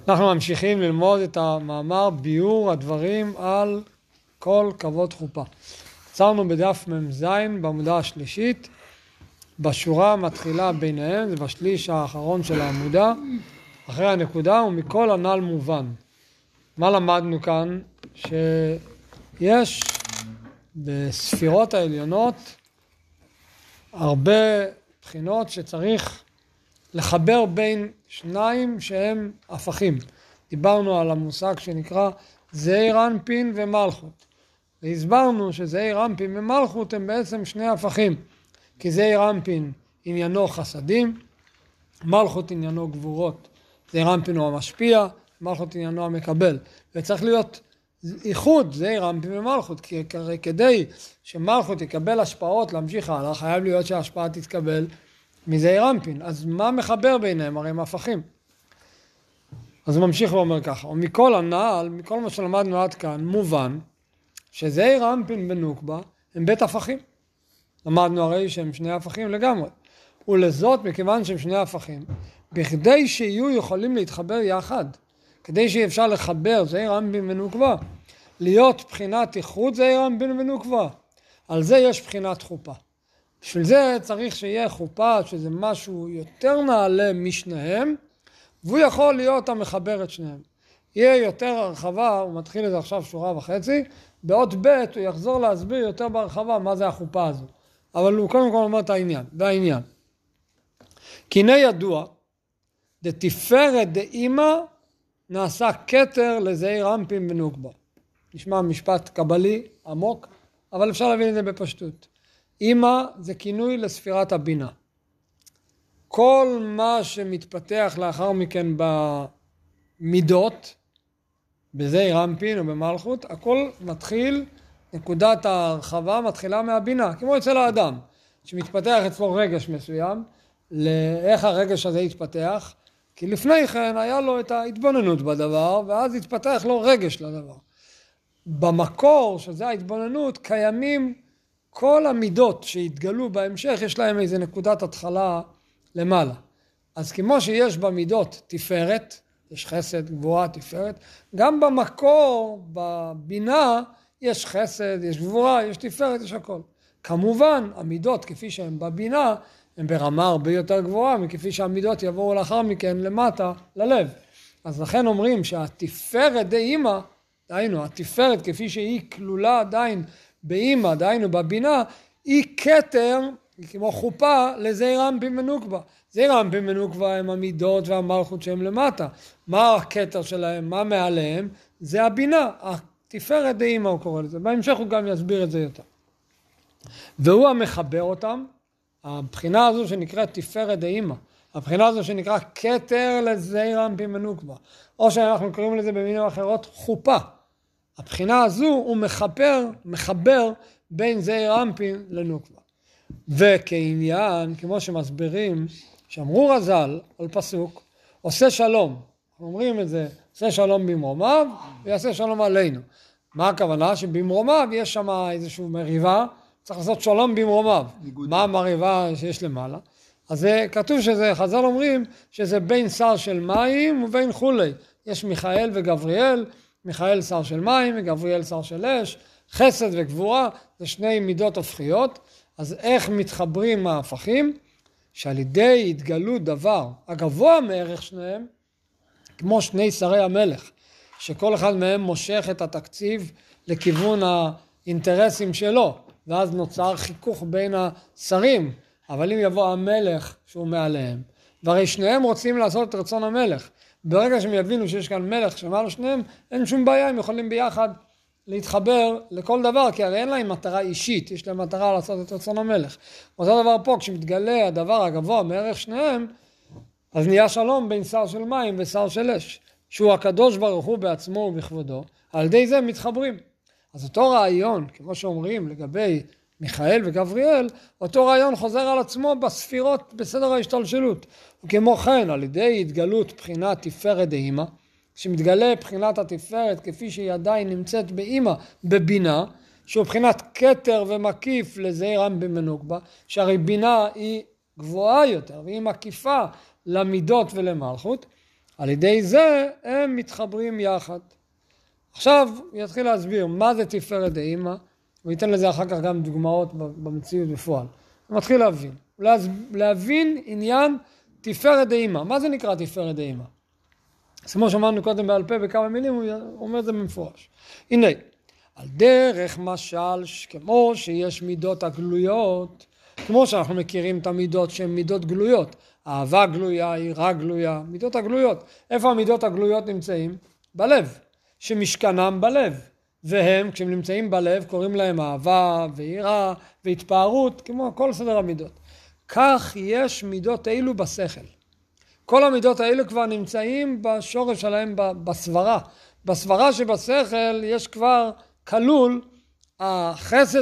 אנחנו ממשיכים ללמוד את המאמר ביור הדברים על כל כבוד חופה. עצרנו בדף מ"ז בעמודה השלישית, בשורה מתחילה ביניהם, זה בשליש האחרון של העמודה, אחרי הנקודה, ומכל הנ"ל מובן. מה למדנו כאן? שיש בספירות העליונות הרבה בחינות שצריך לחבר בין שניים שהם הפכים. דיברנו על המושג שנקרא זעיר אנפין ומלכות. והסברנו שזעיר אנפין ומלכות הם בעצם שני הפכים. כי זעיר אנפין עניינו חסדים, מלכות עניינו גבורות. זעיר אנפין הוא המשפיע, מלכות עניינו המקבל. וצריך להיות איחוד זעיר אנפין ומלכות, כי כדי שמלכות יקבל השפעות להמשיך הלאה, חייב להיות שההשפעה תתקבל מזעיר אנפין. אז מה מחבר ביניהם? הרי הם הפכים. אז הוא ממשיך ואומר ככה, ומכל הנ"ל, מכל מה שלמדנו עד כאן, מובן שזעיר אנפין ונוקבה הם בית הפכים. למדנו הרי שהם שני הפכים לגמרי. ולזאת, מכיוון שהם שני הפכים, בכדי שיהיו יכולים להתחבר יחד, כדי שיהיה אפשר לחבר זעיר אנפין ונוקבה, להיות בחינת איחוד זעיר אנפין ונוקבה, על זה יש בחינת חופה. בשביל זה צריך שיהיה חופה, שזה משהו יותר נעלה משניהם, והוא יכול להיות המחבר את שניהם. יהיה יותר הרחבה, הוא מתחיל את זה עכשיו שורה וחצי, בעוד ב' הוא יחזור להסביר יותר בהרחבה מה זה החופה הזו. אבל הוא קודם כל אומר את העניין, והעניין. כי הנה ידוע, דתפארת דאמא נעשה כתר לזעיר אנפין ונוקבה. נשמע משפט קבלי עמוק, אבל אפשר להבין את זה בפשטות. אמא זה כינוי לספירת הבינה. כל מה שמתפתח לאחר מכן במידות, בזעיר אנפין או במלכות, הכל מתחיל, נקודת ההרחבה מתחילה מהבינה, כמו אצל האדם, שמתפתח אצלו רגש מסוים, לאיך הרגש הזה יתפתח, כי לפני כן היה לו את ההתבוננות בדבר, ואז יתפתח לו רגש לדבר. במקור, שזה ההתבוננות, קיימים כל המידות שהתגלו בהמשך, יש להם איזה נקודת התחלה למעלה. אז כמו שיש במידות תפארת, יש חסד, גבורה, תפארת, גם במקור, בבינה, יש חסד, יש גבורה, יש תפארת, יש הכל. כמובן, המידות כפי שהן בבינה, הן ברמה הרבה יותר גבוהה, מכפי שהמידות יבואו לאחר מכן למטה, ללב. אז לכן אומרים שהתפארת דאמא, דהיינו, התפארת כפי שהיא כלולה עדיין באמא, דהיינו בבינה, היא כתר, כמו חופה, לזעיר אנפין ונוקבה. זעיר אנפין ונוקבה הם המידות והמלכות שהם למטה. מה הכתר שלהם? מה מעליהם? זה הבינה. התפארת דאמא הוא קורא לזה. בהמשך הוא גם יסביר את זה יותר. והוא המחבר אותם, הבחינה הזו שנקראת תפארת דאמא, הבחינה הזו שנקרא כתר לזעיר אנפין ונוקבה, או שאנחנו קוראים לזה במילים אחרות חופה. הבחינה הזו הוא מחבר בין זעיר אנפין לנוקבה. וכעניין, כמו שמסבירים, שאמרו רז"ל על פסוק, עושה שלום. אנחנו אומרים את זה, עושה שלום במרומיו ויעשה שלום עלינו. מה הכוונה? שבמרומיו יש שם איזושהי מריבה, צריך לעשות שלום במרומיו. מה המריבה שיש למעלה? אז זה כתוב שזה, חז"ל אומרים, שזה בין שר של מים ובין חולי. יש מיכאל וגבריאל, מיכאל שר של מים וגבריאל שר של אש, חסד וגבורה, זה שני מידות הופכיות. אז איך מתחברים ההפכים? שעל ידי התגלות דבר הגבוה מערך שניהם, כמו שני שרי המלך, שכל אחד מהם מושך את התקציב לכיוון האינטרסים שלו, ואז נוצר חיכוך בין השרים. אבל אם יבוא המלך שהוא מעליהם, והרי שניהם רוצים לעשות את רצון המלך, ברגע שהם יבינו שיש כאן מלך שמעל שניהם, אין שום בעיה, הם יכולים ביחד להתחבר לכל דבר, כי הרי אין להם מטרה אישית, יש להם מטרה לעשות את רצון המלך. אותו דבר פה, כשמתגלה הדבר הגבוה מערך שניהם, אז נהיה שלום בין שר של מים ושר של אש, שהוא הקדוש ברוך הוא בעצמו ובכבודו, על ידי זה מתחברים. אז אותו רעיון, כמו שאומרים לגבי מיכאל וגבריאל, אותו רעיון חוזר על עצמו בספירות בסדר ההשתלשלות. וכמו כן, על ידי התגלות בחינת תפארת דאמא, שמתגלה בחינת התפארת כפי שהיא עדיין נמצאת באמא, בבינה, שהוא בחינת כתר ומקיף לזעיר אנפין ונוקבה, שהרי בינה היא גבוהה יותר, והיא מקיפה למידות ולמלכות, על ידי זה הם מתחברים יחד. עכשיו הוא יתחיל להסביר מה זה תפארת דאמא, הוא ייתן לזה אחר כך גם דוגמאות במציאות בפועל. הוא מתחיל להבין עניין תפארת דאמא. מה זה נקרא תפארת דאמא? אז כמו שאמרנו קודם בעל פה בכמה מילים, הוא אומר את זה במפורש. הנה, על דרך משל, כמו שיש מידות הגלויות, כמו שאנחנו מכירים את המידות שהן מידות גלויות, אהבה גלויה, יראה גלויה, מידות הגלויות. איפה המידות הגלויות נמצאים? בלב, שמשכנם בלב. והם, כשהם נמצאים בלב, קוראים להם אהבה ויראה והתפארות, כמו כל סדר המידות. כך יש מידות אילו בשכל. כל המידות האלה כבר נמצאים בשורש שלהם בסברה. בסברה שבשכל יש כבר כלול החסד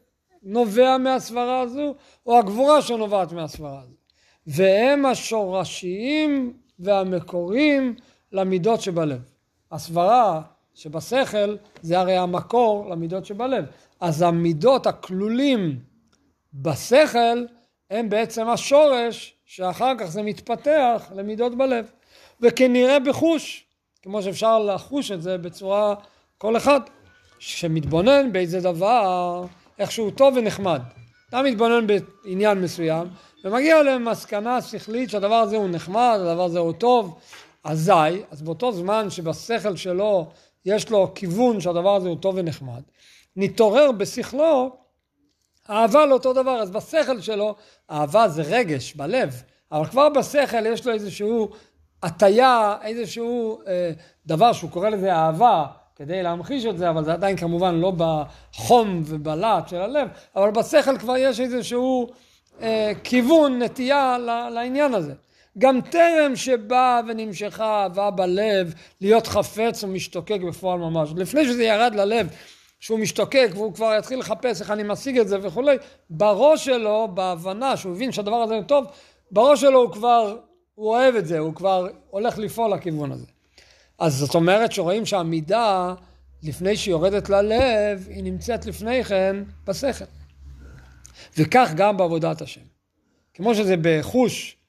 שנובע מהסברה הזו, או הגבורה שנובעת מהסברה הזו. והם השורשיים והמקוריים למידות שבלב. הסברה שבשכל זה הרי המקור למידות שבלב. אז המידות הכלולים בשכל הם בעצם השורש שאחר כך זה מתפתח למידות בלב. וכנראה בחוש, כמו שאפשר לחוש את זה בצורה כל אחד, שמתבונן באיזה דבר, איכשהו טוב ונחמד. אתה מתבונן בעניין מסוים, ומגיע למסקנה שכלית שהדבר הזה הוא נחמד, הדבר הזה הוא טוב, אז באותו זמן שבשכל שלו יש לו כיוון שהדבר הזה הוא טוב ונחמד, נתעורר בשכלו אהבה לאותו דבר. אז בשכל שלו, אהבה זה רגש בלב, אבל כבר בשכל יש לו איזשהו הטיה, איזשהו דבר שהוא קורא לזה אהבה, כדי להמחיש את זה, אבל זה עדיין כמובן לא בחום ובלט של הלב, אבל בשכל כבר יש איזשהו כיוון, נטייה לעניין הזה. גם טרם שבא ונמשכה אהבה בלב, להיות חפץ ומשתוקק בפועל ממש. לפני שזה ירד ללב, שהוא משתוקק והוא כבר יתחיל לחפש איך אני משיג את זה וכו', בראש שלו, בהבנה שהוא הבין שהדבר הזה הוא טוב, בראש שלו הוא אוהב את זה, הוא כבר הולך לפעול לכיוון הזה. אז זאת אומרת שרואים שהמידה, לפני שהיא יורדת ללב, היא נמצאת לפני כן בשכל. וכך גם בעבודת השם. כמו שזה בחוש,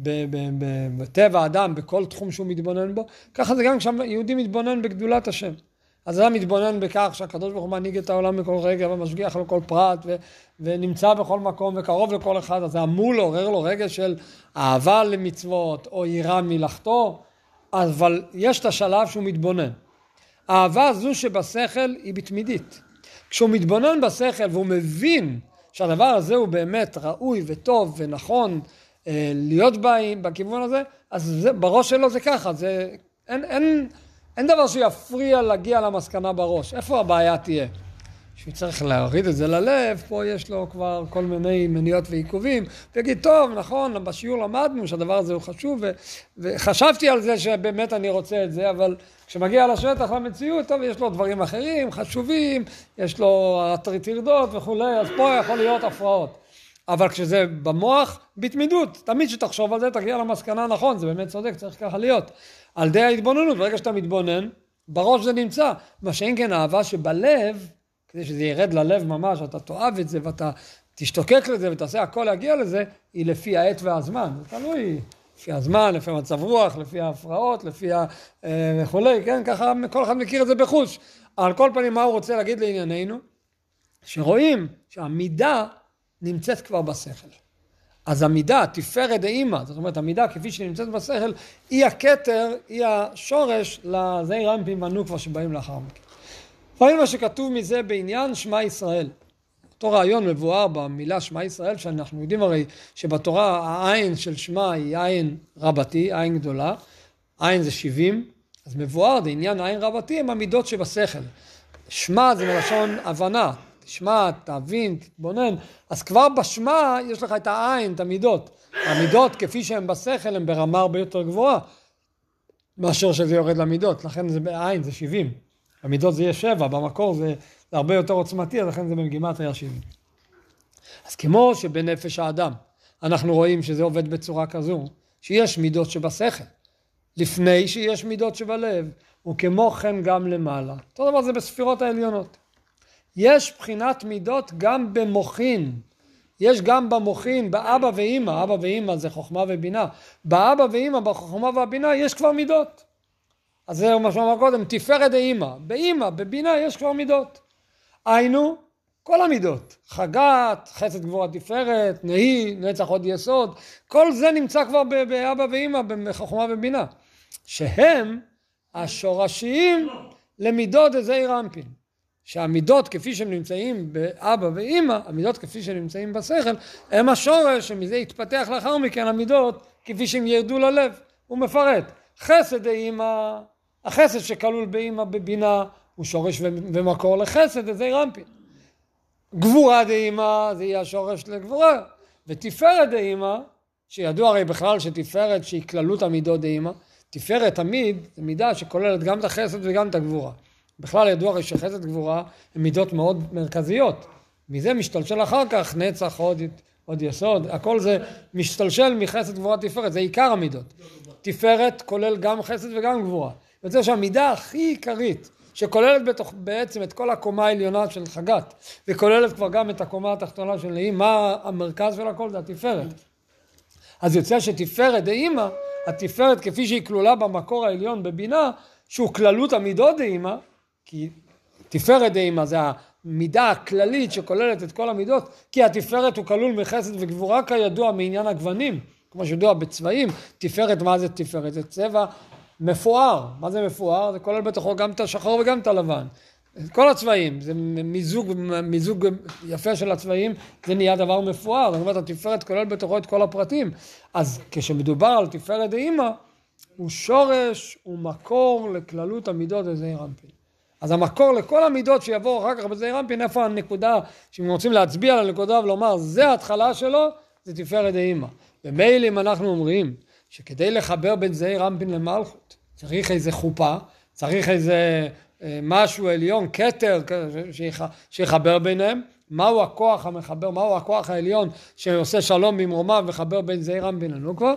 בטבע האדם, בכל תחום שהוא מתבונן בו, ככה זה גם כשיהודי מתבונן בגדולת השם. אז הוא מתבונן בכך שהקדוש ברוך הוא מנהיג את העולם בכל רגע ומשגיח על כל פרט ונמצא בכל מקום וקרוב לכל אחד, אז זה אמור לעורר לו רגע של אהבה למצוות או יראה מלאכתו, אבל יש את השלב שהוא מתבונן. האהבה הזו שבשכל היא בתמידית. כשהוא מתבונן בשכל והוא מבין שהדבר הזה הוא באמת ראוי וטוב ונכון להיות בכיוון הזה, אז בראש שלו זה ככה, אין דבר שיפריע להגיע למסקנה בראש. איפה הבעיה תהיה? שהוא צריך להוריד את זה ללב, פה יש לו כבר כל מיני מניעות ועיכובים, ויגיד, טוב, נכון, בשיעור למדנו שהדבר הזה הוא חשוב, וחשבתי על זה שבאמת אני רוצה את זה, אבל כשמגיע לשטח למציאות, טוב, יש לו דברים אחרים, חשובים, יש לו טרדות וכו', אז פה יכול להיות הפרעות. אבל כשזה במוח, בתמידות, תמיד שתחשוב על זה, תגיע למסקנה, נכון, זה באמת צודק, צריך ככה להיות. על די ההתבוננות, ברגע שאתה מתבונן, בראש זה נמצא. מה שאין כן אהבה שבלב, כדי שזה ירד ללב ממש, אתה תאהב את זה ואתה תשתוקק לזה ותעשה הכל להגיע לזה, היא לפי העת והזמן. זה תלוי לפי הזמן, לפי מצב רוח, לפי ההפרעות, לפי וכולי, כן? ככה כל אחד מכיר את זה בחוש. על כל פנים, מה הוא רוצה להגיד לענייננו? שרואים שהמידה נמצאת כבר בשכל. אז המידה, תפארת דאמא, זאת אומרת, המידה כפי שנמצאת בשכל, היא הכתר, היא השורש לזעיר אנפין והנוקבה שבאים לאחר מכן. לפעמים מה שכתוב מזה בעניין שמע ישראל. אותו רעיון מבואר במילה שמע ישראל, שאנחנו יודעים הרי שבתורה העין של שמע היא עין רבתי, עין גדולה, עין זה 70, אז מבואר, זה עניין עין רבתי, הם המידות שבשכל. שמע זה מלשון הבנה, תשמע, תבין, תתבונן, אז כבר בשמע יש לך את העין, את המידות. המידות כפי שהן בשכל הן ברמה הרבה יותר גבוהה, מאשר שזה יורד למידות, לכן זה בעין, זה 70. המידות זה יהיה 7, במקור זה הרבה יותר עוצמתי, אז לכן זה בגימטריה 70. אז כמו שבנפש האדם, אנחנו רואים שזה עובד בצורה כזו, שיש מידות שבשכל, לפני שיש מידות שבלב, וכמו כן גם למעלה. אותו דבר זה בספירות העליונות. יש בחינת מידות גם במוחין, יש גם במוחין, באבא ואמא, אבא ואמא זה חוכמה ובינה, באבא ואמא, בחוכמה והבינה, יש כבר מידות. אז זה מה שאמר קודם, תפארת דאמא, באמא, בבינה יש כבר מידות. היינו, כל המידות, חגת, חסד גבורה תפארת, נהי, נצח עוד יסוד, כל זה נמצא כבר באבא ואמא, בחוכמה ובינה, שהם השורשיים למידות דזעיר אנפין. שהמידות כפי שהם נמצאים באבא ואמא, המידות כפי שהם נמצאים בשכל, הם השורש שמזה יתפתח לאחר מכן המידות כפי שהם ירדו ללב. הוא מפרט, חסד דאמא, החסד שכלול באמא בבינה, הוא שורש ומקור לחסד דזעיר אנפין. גבורה דאמא, זה יהיה השורש לגבורה. ותפארת דאמא, שידוע הרי בכלל שתפארת שהיא כללות המידות דאמא, תפארת תמיד זה מידה שכוללת גם את החסד וגם את הגבורה. בכלל ידוע הרי שחסד גבורה הן מידות מאוד מרכזיות. מזה משתלשל אחר כך נצח עוד יסוד. הכל זה משתלשל מחסד גבורה תפארת, זה עיקר המידות. תפארת כולל גם חסד וגם גבורה. יוצא שהמידה הכי עיקרית שכוללת בעצם את כל הקומה העליונה של חגת, וכוללת כבר גם את הקומה התחתונה של נהי, מה המרכז של הכל? זה התפארת. אז יוצא שתפארת דאמא, התפארת כפי שהיא כלולה במקור העליון בבינה, שהוא כללות המידות דאמא, כי תפארת דאמא זה המידה הכללית שכוללת את כל המידות, כי התפארת הוא כלול מחסד וגבורה כידוע מעניין הגוונים, כמו שידוע בצבעים. תפארת, מה זה תפארת? זה צבע מפואר. מה זה מפואר? זה כולל בתוכו גם את השחור וגם את הלבן. כל הצבעים, זה מיזוג יפה של הצבעים, זה נהיה דבר מפואר. זאת אומרת, התפארת כולל בתוכו את כל הפרטים. אז כשמדובר על תפארת דאמא, הוא שורש, הוא מקור לכללות המידות דזעיר אנפין. אז המקור לכל המידות שיבואו אחר כך בזעיר אנפין, איפה הנקודה, שאם רוצים להצביע על הנקודה ולומר, זה ההתחלה שלו, זה תפארת דאמא. ומילא אם אנחנו אומרים, שכדי לחבר בין זעיר אנפין למלכות, צריך איזה חופה, צריך איזה משהו עליון, כתר, שיחבר ביניהם, מהו הכוח המחבר, מהו הכוח העליון שעושה שלום במרומיו וחבר בין זעיר אנפין לנוקבה,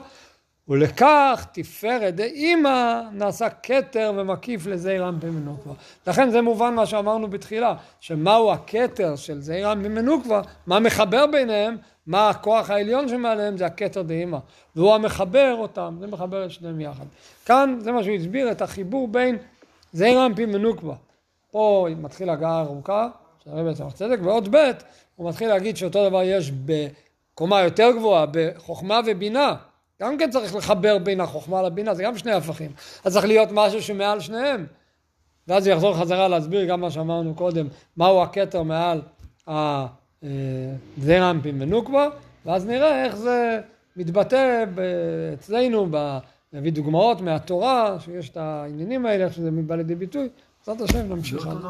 ולכך תפארת דאמא נעשה כתר ומקיף לזעיר אנפין ונוקבה. לכן זה מובן מה שאמרנו בתחילה, שמהו הכתר של זעיר אנפין ונוקבה, מה מחבר ביניהם, מה הכוח העליון שמעליהם, זה הכתר דאמא, והוא המחבר אותם, זה מחבר את שניהם יחד. כאן זה מה שהוא הסביר, את החיבור בין זעיר אנפין ונוקבה. פה מתחיל הגעה ארוכה, שהרבי צמח צדק, ועוד ב' הוא מתחיל להגיד שאותו דבר יש בקומה יותר גבוהה, בחוכמה ובינה, גם כן צריך לחבר בין החוכמה לבינה, זה גם שני הפכים. אז צריך להיות משהו שמעל שניהם. ואז זה יחזור חזרה להסביר גם מה שאמרנו קודם, מהו הכתר מעל זעיר אנפין ונוקבה, ואז נראה איך זה מתבטא אצלנו, נביא דוגמאות מהתורה, שיש את העניינים האלה, איך שזה מבא לידי ביטוי. בעזרת השם נמשיך.